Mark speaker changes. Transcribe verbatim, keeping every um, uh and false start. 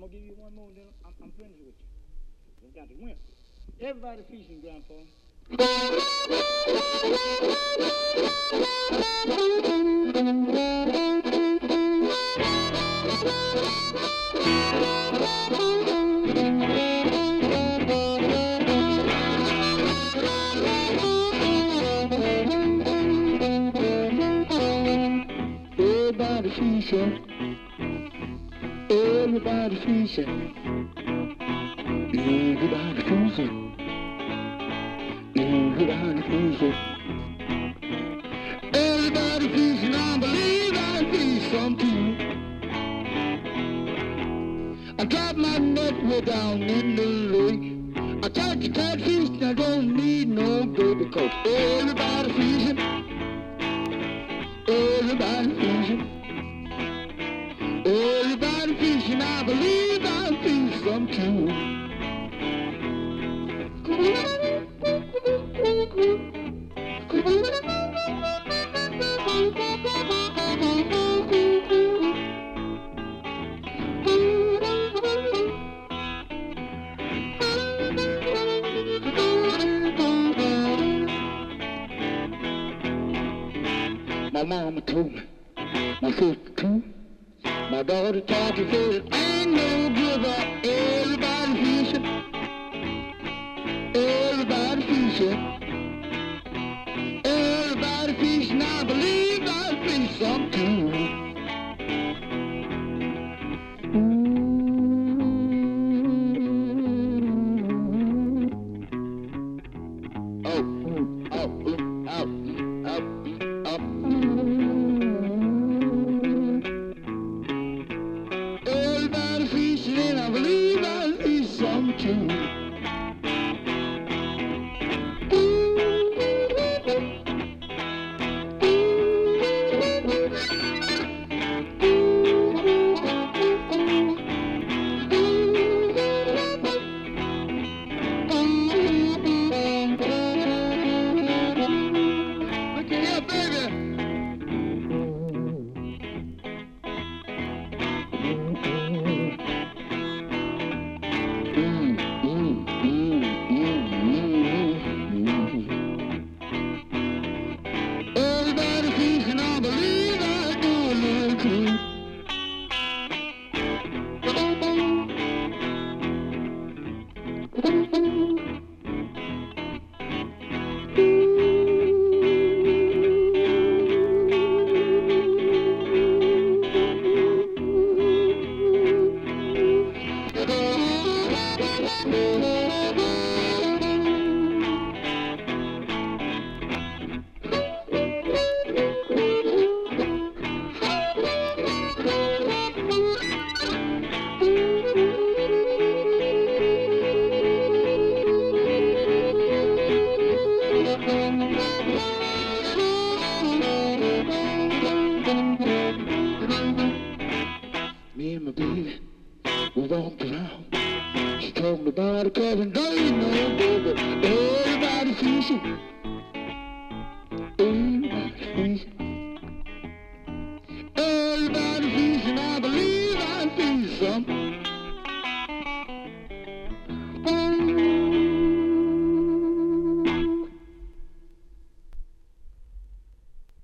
Speaker 1: gonna give you one more, and then I'm, I'm finished with you. We've got to win. Everybody fishing, Grandpa. Everybody fishing. Everybody fishing. Everybody fishing. Everybody fishing. Everybody fishing. I believe I fish some too. I dropped my net way down in the lake. I catch a catfish and I don't need no bait because everybody fishing. Everybody fishing. Everybody fishing. I believe I fish some too. My mama told me, my sister too, my daughter taught me, said it ain't no give up. Everybody fishing, everybody fishing, everybody fishing. I believe I fish some too. Oh, oh, oh, oh, oh. Everybody fishing and I believe I fish some too.